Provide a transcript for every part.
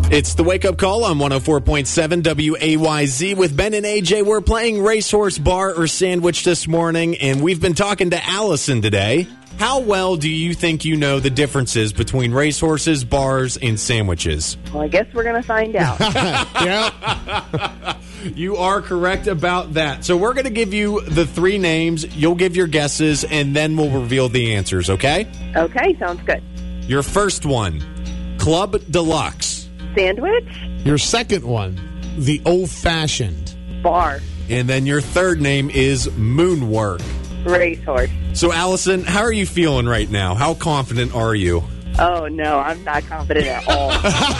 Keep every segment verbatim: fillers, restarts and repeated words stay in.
It's the Wake Up Call on one oh four point seven W A Y Z with Ben and A J. We're playing Racehorse Bar or Sandwich this morning, and we've been talking to Allison today. How well do you think you know the differences between racehorses, bars, and sandwiches? Well, I guess we're going to find out. Yeah. You are correct about that. So we're going to give you the three names. You'll give your guesses, and then we'll reveal the answers, okay? Okay, sounds good. Your first one, Club Deluxe. Sandwich? Your second one, the old-fashioned. Bar. And then your third name is Moonwork. Racehorse. So, Allison, how are you feeling right now? How confident are you? Oh, no, I'm not confident at all.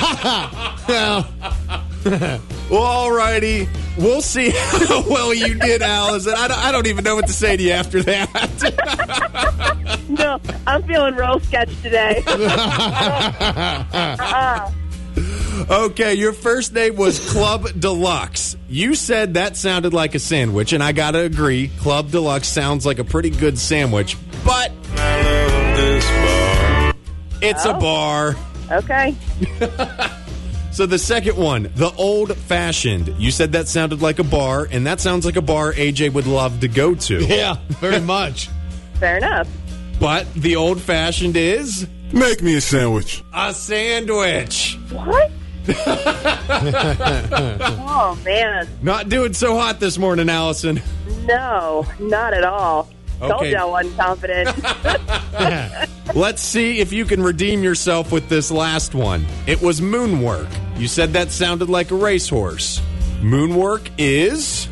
Well, all righty. We'll see how well you did, Allison. I don't, I don't even know what to say to you after that. No, I'm feeling real sketch today. uh-uh. Okay, your first name was Club Deluxe. You said that sounded like a sandwich, and I gotta agree. Club Deluxe sounds like a pretty good sandwich, but it's oh. a bar. Okay. So the second one, the Old Fashioned. You said that sounded like a bar, and that sounds like a bar A J would love to go to. Yeah, very much. Fair enough. But the Old Fashioned is... Make me a sandwich. A sandwich. What? Oh, man. Not doing so hot this morning, Allison. No, not at all. Told Okay. you I wasn't confident. Let's see if you can redeem yourself with this last one. It was Moonwork. You said that sounded like a racehorse. Moonwork is...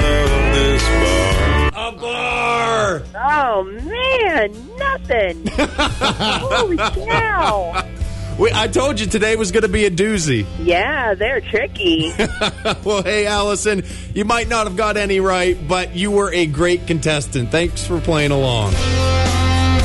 a bar. Oh, man, nothing. Holy cow. Wait, I told you today was going to be a doozy. Yeah, they're tricky. Well, hey, Allison, you might not have got any right, but you were a great contestant. Thanks for playing along.